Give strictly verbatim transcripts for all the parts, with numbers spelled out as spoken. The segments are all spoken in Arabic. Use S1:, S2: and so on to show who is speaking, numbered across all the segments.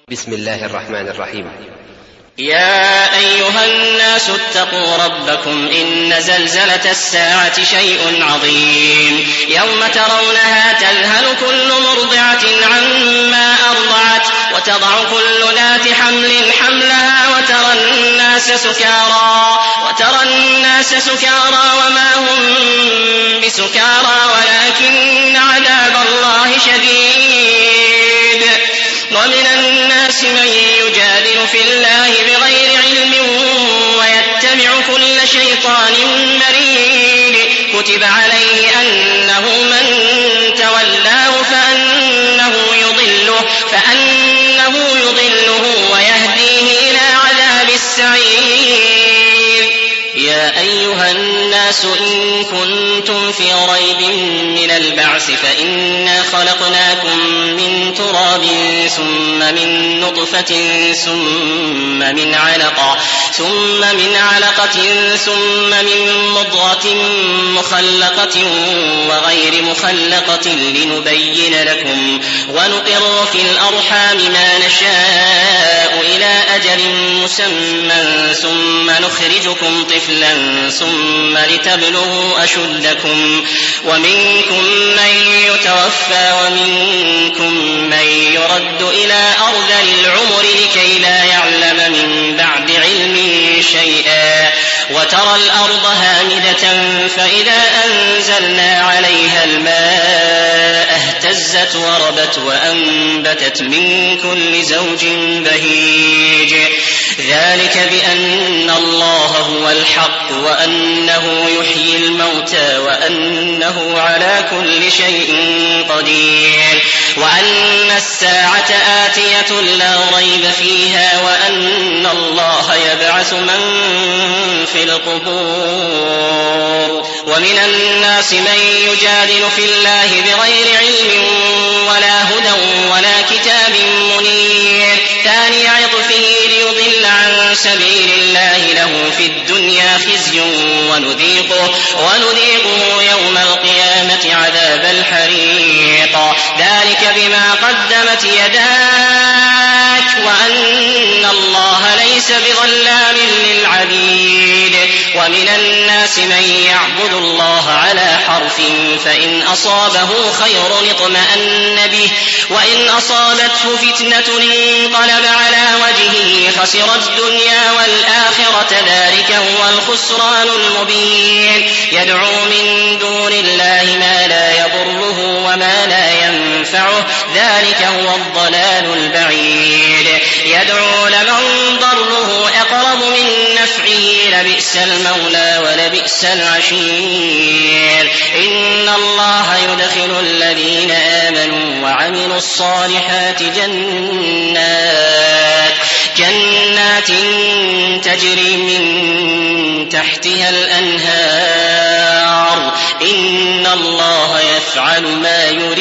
S1: بسم الله الرحمن الرحيم.
S2: يا أيها الناس اتقوا ربكم إن زلزلة الساعة شيء عظيم يوم ترونها تذهل كل مرضعة عما أرضعت وتضع كل ذات حمل حملها وترى الناس سكارى وترى الناس سكارى وما هم بسكارى ولكن عذاب الله شديد. ومن الناس من يجادل في الله بغير علم ويتبع كل شيطان مريد. كتب عليه أنه من تولاه فأنه يضله, فأنه يضله ويهديه إلى عذاب السعير. يا أيها الناس إن كنتم في ريب من البعث فإنا خلقناكم من تراب ثم من نطفة ثم من علقة ثم من علقة ثم من مضغة مخلقة وغير مخلقة لنبين لكم ونقر في الأرحام ما نشاء إلى أجل مسمى ثم نخرجكم طفلا ثم لتبلغوا أشدكم ومنكم من يتوفى ومنكم من يرد إلى أرذل العمر لكي لا يعلم من بعد علم شيئا. وترى الأرض هامدة فإذا أنزلنا عليها الماء اهتزت وربت وأنبتت من كل زوج بهيج. ذلك بأن الله هو الحق وأنه يحيي الموتى وأنه على كل شيء قدير وأن الساعة آتية لا ريب فيها وأن الله يبعث من في القبور. ومن الناس من يجادل في الله بغير علم ولا هدى ولا كتاب منير. ثاني عطفه ليضل عن سبيل الله له في الدنيا خزي ونذيقه, ونذيقه يوم القيامة عذاب الحريق. ذلك بما قدمت يداك وأن الله ليس بظلام للعبيد. ومن الناس من يعبد الله على حرف فإن أصابه خير اطمأن به وإن أصابته فتنة انقلب على وجهه خسر الدنيا والآخرة ذلك هو الخسران المبين. يدعو من دون الله ما لا يضره وما لا ينفعه ذلك هو الضلال البعيد. يدعو لمن ضره أقرب من نفعه لبئس المولى ولبئس العشير. إن الله يدخل الذين آمنوا وعملوا الصالحات جنات جنات تجري من تحتها الأنهار. إن الله يفعل ما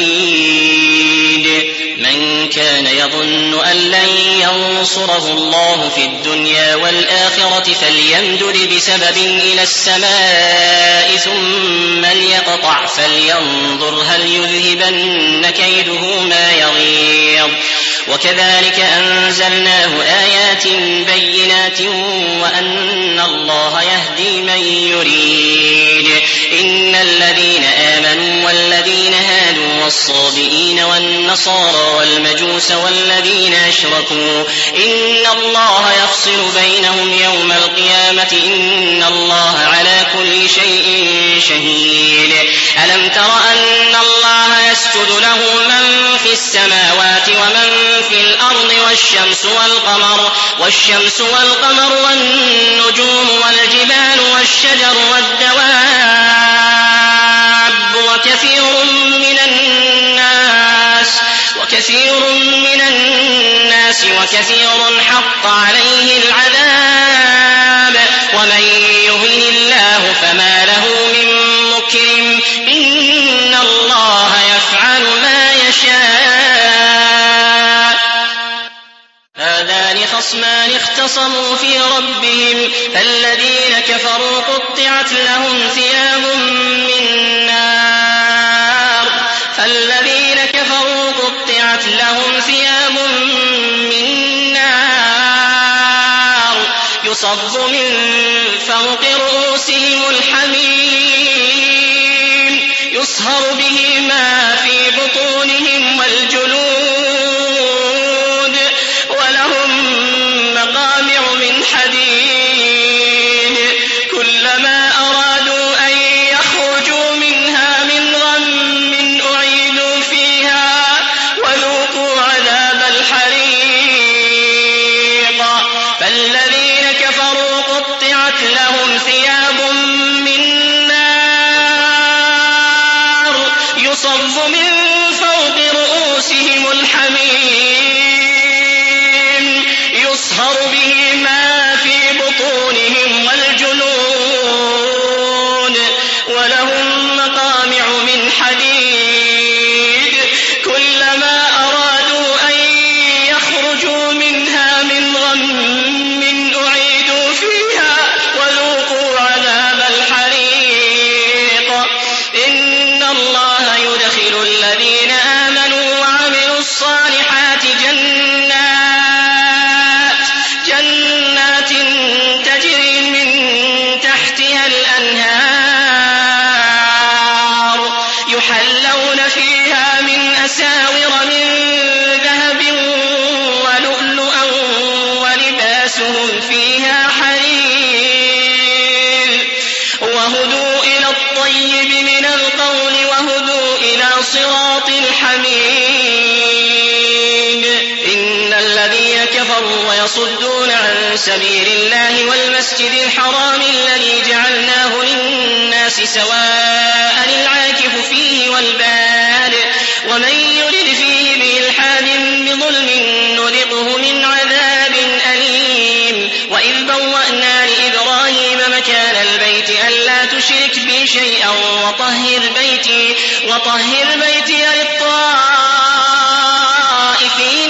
S2: يريد. من كان يظن أن لن ينصره الله في الدنيا والآخرة فليمدد بسبب إلى السماء ثم ليقطع فلينظر هل يذهبن كيده ما يغيظ. وكذلك أنزلناه آيات بينات وأن الله يهدي من يريد. إن الذين آمنوا والذين هادوا والصابئين والنصارى والمجوس والذين أشركوا إن الله يفصل بينهم يوم القيامة إن الله على كل شيء شهيد. ألم تر أن الله يسجد له من في السماوات ومن في الأرض والشمس والقمر والشمس والقمر والنجوم والجبال والشجر والدواب وكثير من الناس وكثير من الناس وكثير حق عليه العذاب ومن يهن الله فما له من مكرم. إن الله يفعل ما يشاء. هذان خصمان اختصموا في ربهم فالذين كفروا قطعت لهم ثياب من نار فالذين كفروا قطعت لهم ثياب من يصب من فوق رؤوسهم الحميم يصهر به ما في بطونهم والجلود ولهم مقامع من حديد كلما أرادوا أن يخرجوا منها من غم أعيدوا فيها وذوقوا عذاب الحريق فالذين كفروا قطعت لهم ثياب من نار يصب من فوق رؤوسهم الحميم يصهر به ما في بطونهم والجلود ولهم مقامع من حديد كلما أرادوا أن يخرجوا منها من غم أعيدوا فيها وذوقوا عذاب الحريق إن الله يدخل الذين آمنوا وعملوا الصالحات جنات جنات تجري من تحتها الأنهار يحلون فيها من أساور من ذهب ولؤلؤا ولباسهم فيها حرير وهدوا إلى الطيب من القول وهدوا إلى صراط الحميد إن الذين كفروا ويصدون عن سبيل الله والمسجد الحرام الذي جعلناه للناس سواء العاكف فيه والباد ومن يرد فيه بإلحاد بظلم نذقه من عذاب أليم وإذ بوأنا لإبراهيم مكان البيت ألا تشرك بي شيئا وطهر بيتي وطهر بيتي للطائفين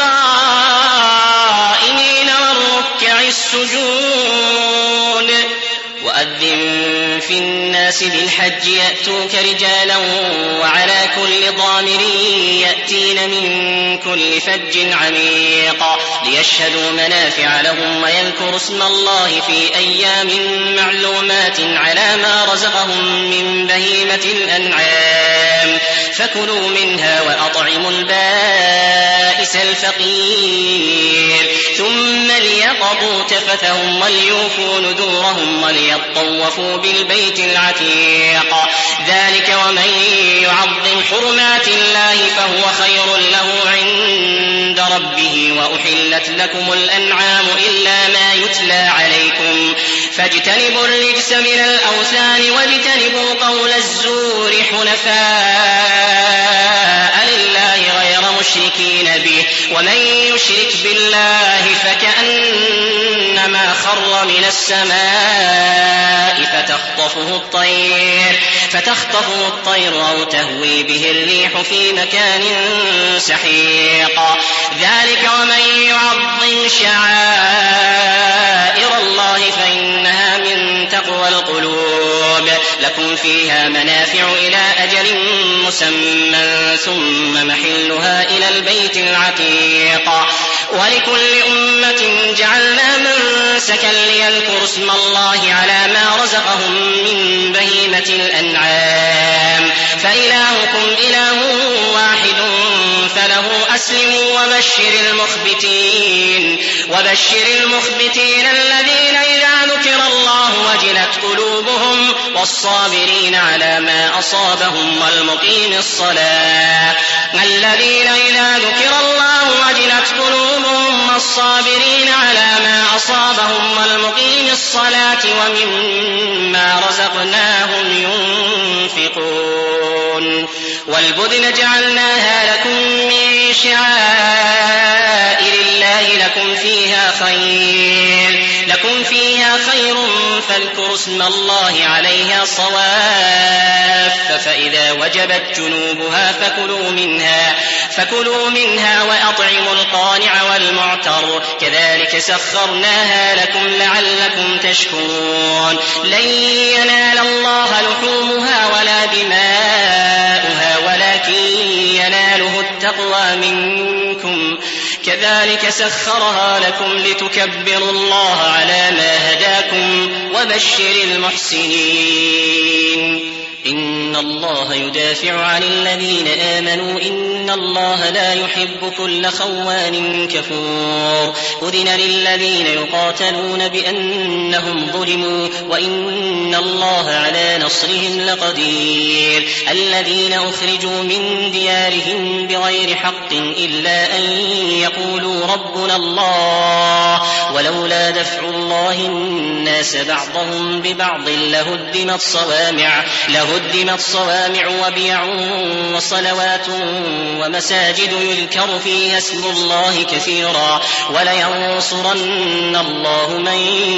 S2: والقائمين والركع السجود وأذن في الناس بالحج يأتوك رجالا وعلى كل ضامر يأتين من كل فج عميق ليشهدوا منافع لهم ويذكروا اسم الله في أيام معلومات على ما رزقهم من بهيمة الأنعام فكلوا منها وأطعموا البائس الفقير ثم ليقضوا تفثهم وليوفوا نذورهم وليطوفوا بالبيت العتيق ذلك ومن يعظم حرمات الله فهو خير له عند ربه وأحلت لكم الأنعام إلا ما يتلى عليكم فاجتنبوا الرجس من الأوثان واجتنبوا قول الزور حنفاء لله غير مشركين به ومن يشرك بالله فكأنما خر من السماء فتخطفه الطير فتخطفه الطير أو تهوي به الريح في مكان سحيق ذلك ومن يعظم شعائر الله فإنها من تقوى القلوب لكم فيها منافع إلى أجل مسمى ثم محلها إلى البيت العتيق ولكل أمة جعلنا منسكا ليذكروا اسم الله على ما رزقهم من بهيمة الأنعام فإلهكم إله واحد فله أسلموا وبشر المخبتين وبشر المخبتين الذين إذا ذكر الله وجلت قلوبهم والصابرين على ما أصابهم والمقيم الصلاة الذين إذا ذكر الله وجلت قلوبهم والصابرين على ما أصابهم والمقيم الصلاة ومما رزقناهم ينفقون والبدن جعلناها لكم من شعائر الله لكم فيها خير لكم فيها خير فاذكروا اسم الله عليها صواف فإذا وجبت جنوبها فكلوا منها فكلوا منها وأطعموا القانع والمعتر كذلك سخرناها لكم لعلكم تشكرون لن ينال الله لحومها ولا دماؤها ولكن يناله التقوى منكم كذلك سخرها لكم لتكبروا الله على ما هداكم وبشر المحسنين. إن الله يدافع عن الذين آمنوا إن الله لا يحب كل خوان كفور. أذن للذين يقاتلون بأنهم ظلموا وإن الله على نصرهم لقدير. الذين أخرجوا من ديارهم بغير حق إلا أن يقولوا ربنا الله ولولا دفع الله الناس بعضهم ببعض لهدمت صوامع لهدمت صوامع وبيع وصلوات ومساجد يذكر فيها اسم الله كثيرا ولينصرن الله من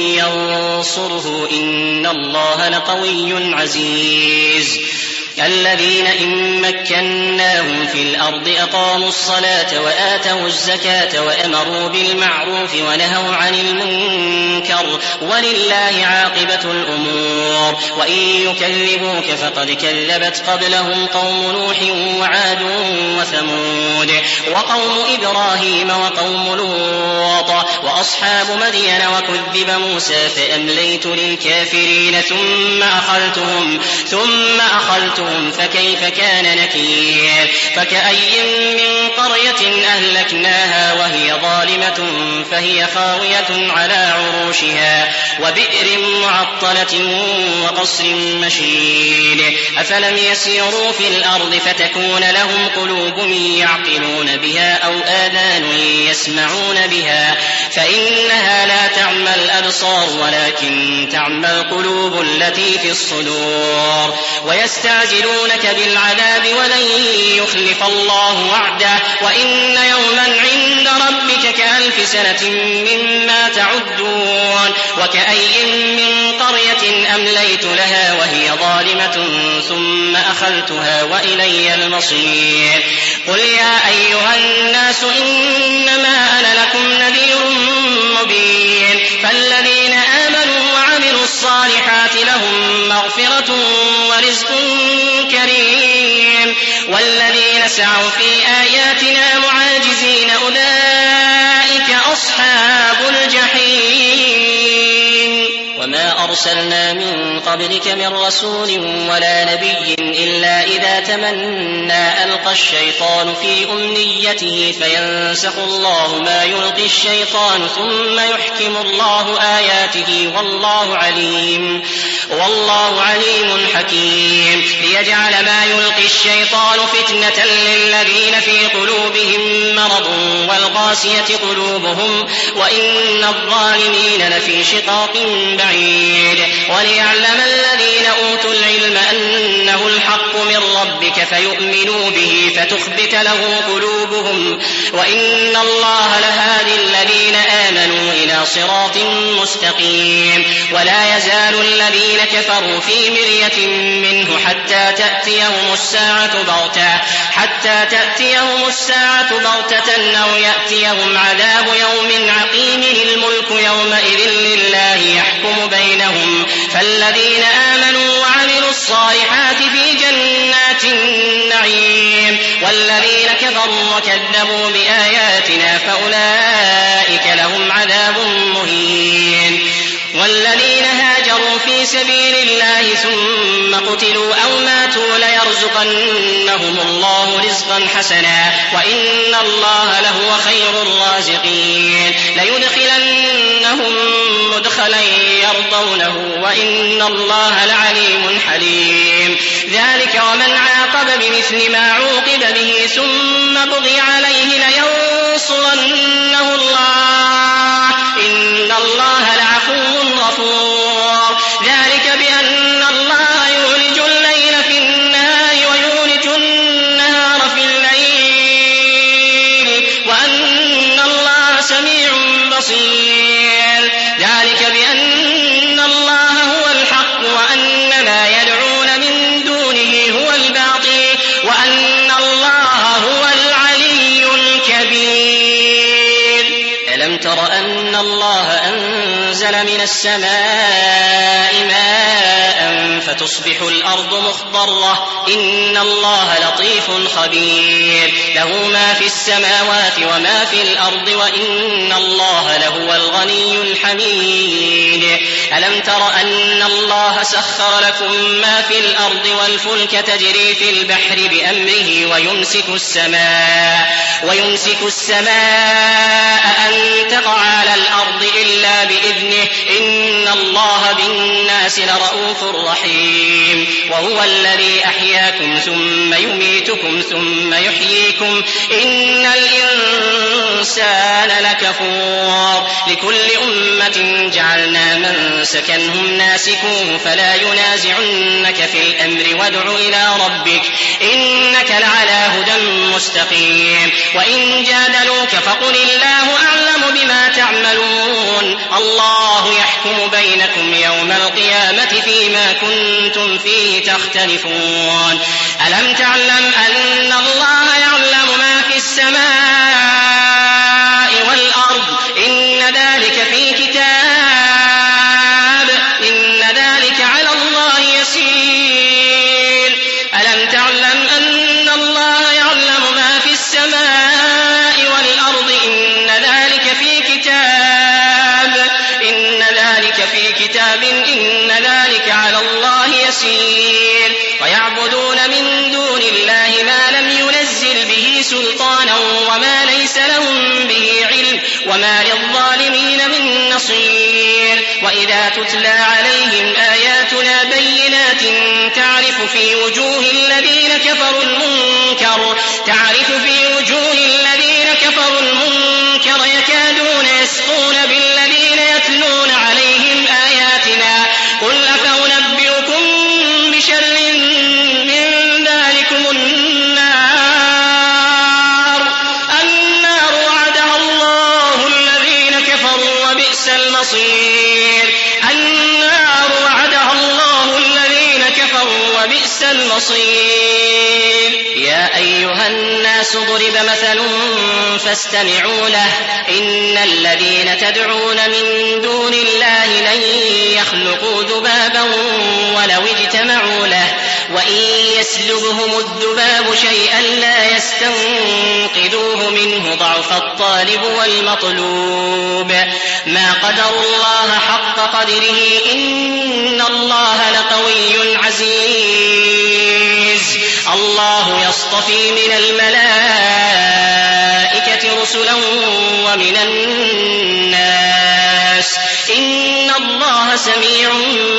S2: ينصره إن الله لقوي عزيز. الذين إن مكناهم في الأرض أقاموا الصلاة وآتوا الزكاة وأمروا بالمعروف ونهوا عن المنكر ولله عاقبة الأمور. وإن يكذبوك فقد كذبت قبلهم قوم نوح وعاد وثمود وقوم إبراهيم وقوم لوط وأصحاب مدين وكذب موسى فأمليت للكافرين ثم أخذتهم ثم أخذتهم فكيف كان نكير. فكأي من قرية أهلكناها وهي ظالمة فهي خاوية على عروشها وبئر معطلة وقصر مشيد. أفلم يسيروا في الأرض فتكون لهم قلوب يعقلون بها أو آذان يسمعون بها فإنها لا تعمى الأبصار ولكن تعمى القلوب التي في الصدور. ويستعجلونك بالعذاب ولن يخلف الله وعده وإن يوما عند ربك كألف سنة مما تعدون. وكأي من قرية أمليت لها وهي ظالمة ثم أخذتها وإلي المصير. قل يا أيها الناس إنما أنا لكم نذير مبين. فالذين آمنوا وعملوا الصالحات لهم مغفرة ورزق كريم والذين سعوا في آياتنا معاجزين أولئك أصحاب الجحيم. وما أرسلنا من قبلك من رسول ولا نبي إلا إذا تمنى ألقى الشيطان في أمنيته فينسخ الله ما يلقي الشيطان ثم يحكم الله آياته والله عليم والله عليم حكيم. ليجعل ما يلقي الشيطان فتنة للذين في قلوبهم مرض والقاسية قلوبهم وإن الظالمين لفي شقاق بعيد. وليعلم الذين أوتوا العلم أنه الحق من ربك فيؤمنوا به فتخبت له قلوبهم وإن الله لهادي الذين آمنوا إلى صراط مستقيم. ولا يزال الذين كفروا في مرية منه حتى تأتيهم الساعة بغتة حتى تأتيهم الساعة بغتة أو يأتيهم عذاب يوم عقيم. الملك يومئذ لله يحكم بينهم. فالذين آمنوا وعملوا الصالحات في جنات النعيم والذين كفروا وكذبوا بآياتنا فأولئك لهم عذاب مهين. والذين هاجروا في سبيل الله ثم قتلوا أو ماتوا ليرزقنهم الله رزقا حسنا وإن الله لهو خير الرازقين. ليدخلنهم مدخلا يرضونه وإن الله لعليم حليم. ذلك ومن عاقب بمثل ما عوقب به ثم بغي عليه لينصرنه الله إن الله لعفو غفور. ذلك بأن الله يولج الليل في النهار ويولج النهار في الليل وأن الله سميع بصير. ذلك بأن الله هو الحق وأن ما يدعون من دونه هو الباطل وأن الله هو العلي الكبير. ألم تر أن الله أنزل من السماء ماء فتصبح الأرض مخضرة إن الله لطيف خبير له ما في السماوات وما في الأرض وإن الله لهو الغني الحميد ألم تر أن الله سخر لكم ما في الأرض والفلك تجري في البحر بأمره ويمسك السماء ويمسك السماء أن تقع على الأرض إلا بإذنه إن الله بالناس لرؤوف رحيم وهو الذي أحياكم ثم يميتكم ثم يحييكم إن الإنسان لكفور لكل أمة جعلنا من سكنهم ناسكوه فلا ينازعنك في الأمر وادع إلى ربك إنك لعلى هدى مستقيم وإن جادلوك فقل الله أعلم بما تعملون الله يحكم بينكم يوم القيامة فيما كنتم فيه تختلفون ألم تعلم أن الله يعلم ما في السماء والأرض إن ذلك في كتاب إن ذلك على الله يسير ألم تعلم أن الله يعلم ما في السماء والأرض إن ذلك في كتاب إن ذلك في كتاب إن ذلك على الله يسير ويعبدون من دون الله ما لم ينزل به سلطانا وما ليس لهم به علم وما للظالمين من نصير وإذا تتلى عليهم آياتنا بينات تعرف في وجوه الذين كفروا المنكر تعرف في وجوه الذين كفروا المنكر يكادون يسقون بالذين يتلون عليهم آياتنا قل أفأنبئكم بشر من ذلكم النار النار وعدها الله الذين كفروا وبئس المصير النار وعدها الله الذين كفروا وبئس المصير يا أيها الناس ضرب مثل فاستمعوا له إن الذين تدعون من دون الله لن يخلقوا ذبابا ولو اجتمعوا له وإن يسلبهم الذباب شيئا لا يستنقذوه منه ضعف الطالب والمطلوب ما قدروا الله حق قدره إن الله لقوي عزيز الله يصطفي من الملائكة رسلا ومن الناس إن الله سميع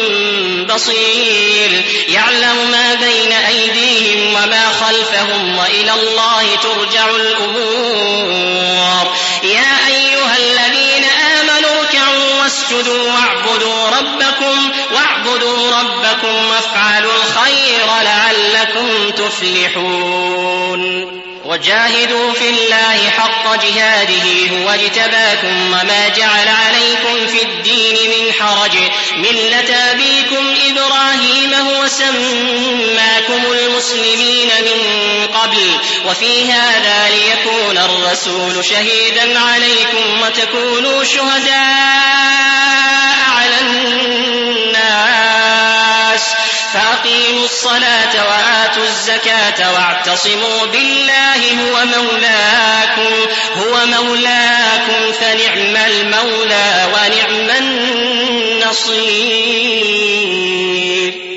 S2: بصير يعلم ما بين أيديهم وما خلفهم وإلى الله ترجع الأمور يا أيها الذين آمنوا اركعوا واسجدوا واعبدوا ربكم واعبدوا ربكم وافعلوا الخير لعلكم تفلحون وجاهدوا في الله حق جهاده هو اجتباكم وما جعل عليكم في الدين من حرج ملة أبيكم إبراهيم هو سماكم المسلمين من قبل وفي هذا ليكون الرسول شهيدا عليكم وتكونوا شهداء على الناس فأقيموا الصلاة وآتوا الزكاة واعتصموا بالله هو مولاكم هو مولاكم فنعم المولى ونعم النصير